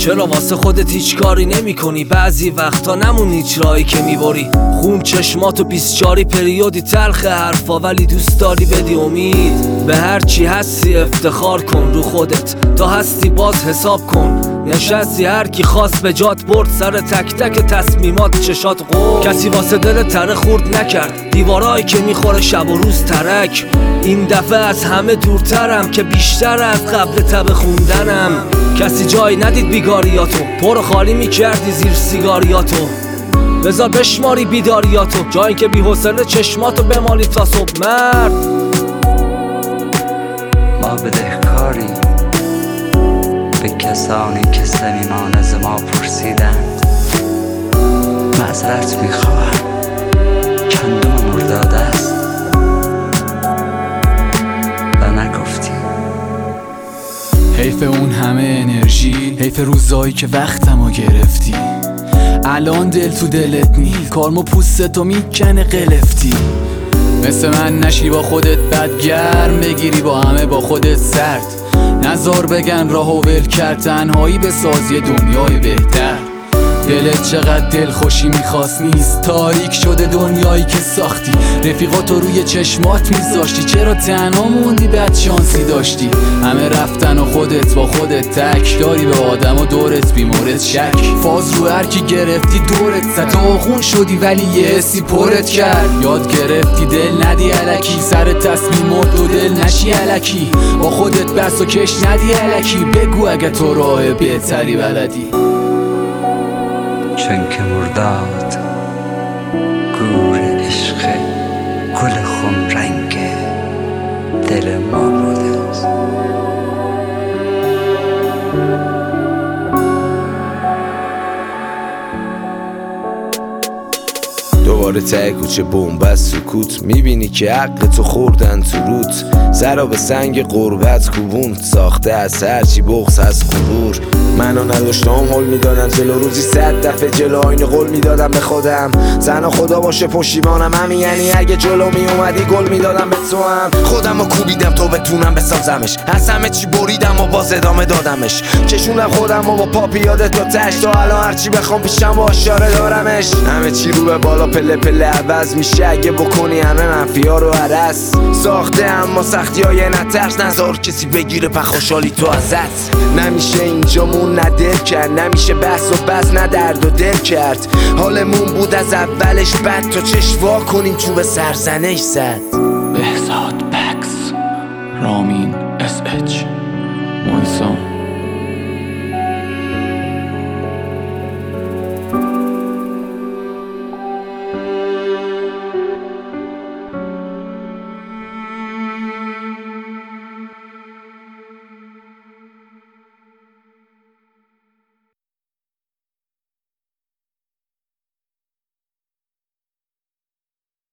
چرا واسه خودت هیچ کاری نمی کنی؟ بعضی وقتا نمون هیچ راهی که میبری. خون چشماتو 24 پریودی تلخ حرفا، ولی دوست داری بدی امید. به هر چی هستی افتخار کن رو خودت، تا هستی باز حساب کن. نشستی هر کی خواست به جات برد، سر تک تک تصمیمات چشات قول. کسی واسه دل تره خورد نکرد، دیوارایی که میخوره شب و روز ترک. این دفعه از همه دورترم که بیشتر از قبل تب خوندنم. کسی جای ندید بیگاریاتو، پر خالی میکردی زیر سیگاریاتو. بذار بشماری بیداریاتو، جایی که بی حوصله چشماتو بمالی تا صبح. مرد ما بدهکاری به کسانی که صمیمان از ما پرسیدند. معذرت میخواهم، کندم مرداد است و نگفتی. حیف اون همه انرژی، حیف روزایی که وقتمو گرفتی. الان دل تو دلت نیست، کارمو پوستتو میکنه قلفتی. مثل من نشی با خودت بدگرم، بگیری با همه با خودت سرد. نزار بگن راهو ول کرد، تنهایی به سازی دنیای بهتر. دلت چقدر دل خوشی میخواست نیست، تاریک شده دنیایی که ساختی. رفیقاتو روی چشمات میذاشتی، چرا تنها موندی؟ بد شانسی داشتی. همه رفتن و خودت با خودت تک، داری به آدم و دورت بیمورد شک. فاز رو هر کی گرفتی دورت زد، تو خون شدی ولی یه حسی پرت کرد. یاد گرفتی دل ندی الکی، سر تصمیمات و دل نشی الکی. با خودت بس و کش ندی الکی، بگو اگه تو راه بهتری بلدی. چون که مرداد گور عشق گل خون رنگ دل ما بوده است. دوباره ته کوچه بنبست سکوت، میبینی که حق تو خوردن تو روت. زرا به سنگ غربت کوبون ساخته از هرچی بغض از غرور. منو نداشتم حل میدادم جلو، روزی 100 دفعه جلو آینه قول میدادم به خودم. زن خدا باشه پشیمانم، همین یعنی اگه جلو میومدی گل میدادم به تو هم. خودمو کوبیدم تو بتونم بسازمش، از همه چی بریدم و باز ادامه دادمش. کشونم خودم و با پا پیاده تا تش، تا الان هرچی بخوام پیشم با اشاره دارمش. همه چی رو به بالا پله پله عوض میشه اگه بکنی همه منفیا رو عرس. ساخته اما سختی های نترس، نذار کسی بگیره پخوشالی تو ازت. نمیشه اینجامون ندل کرد، نمیشه بحث و بس نه درد و دل کرد. حالمون بود از اولش بد، تا چشوا کنیم تو به سرزنش زد. بهزاد بکس رامین